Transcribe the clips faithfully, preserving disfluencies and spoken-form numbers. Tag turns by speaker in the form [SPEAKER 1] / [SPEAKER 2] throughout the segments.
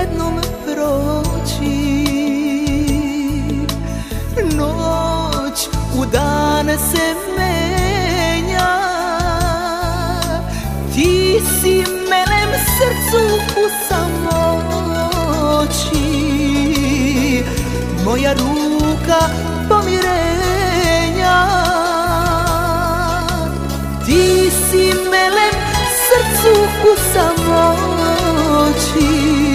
[SPEAKER 1] jednom proći. Noć u dan se menja, ti si melem srcu u samoći, moja ruka pomirenja. Ti si melem srcu u samoći,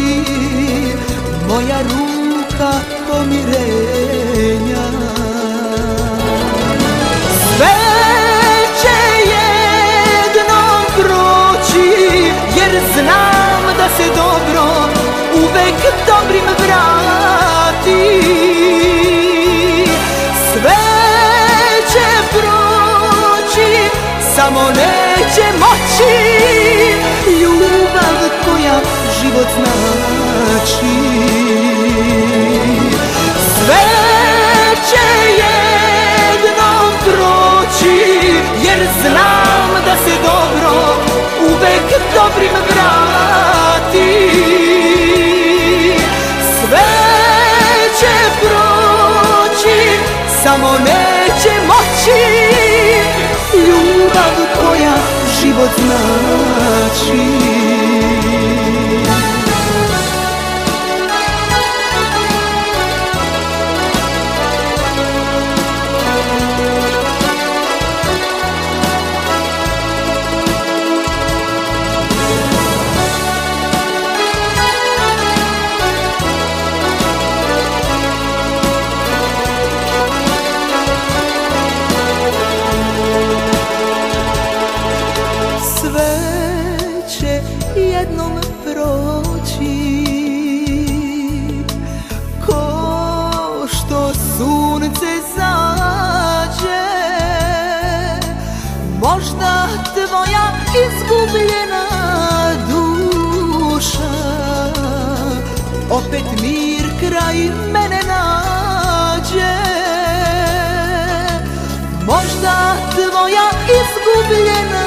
[SPEAKER 1] moja ruka pomirenja. Sve će jednom proći, jer znam da se dobro uvek dobrim vrati. Sve će proći, samo neće moći ljubav koja život znači. Sve će jednom proći, jer znam da se dobro uvek dobrim vrati. Sve će proći, samo neće moći ljubav koja život znači. Jednom proći, ko što sunce zađe, možda tvoja izgubljena duša opet mir kraj mene nađe. Možda tvoja izgubljena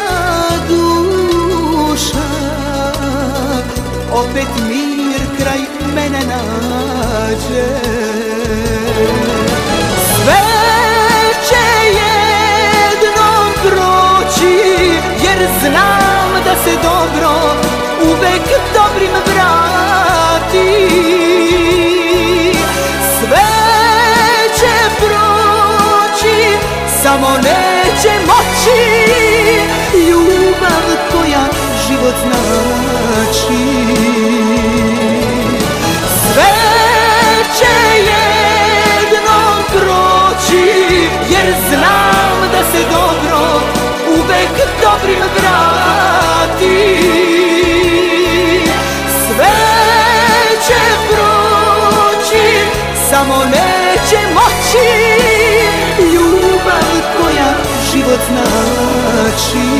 [SPEAKER 1] duša opet mir kraj mene nađe. Sve će jednom proći, jer znam da se dobro uvek dobrim vrati. Sve će proći, samo neće moći ljubav koja život znači. Sve će jednom proći, jer znam da se dobro uvek dobrim vrati. Sve će proći, samo neće moći ljubav koja život znači.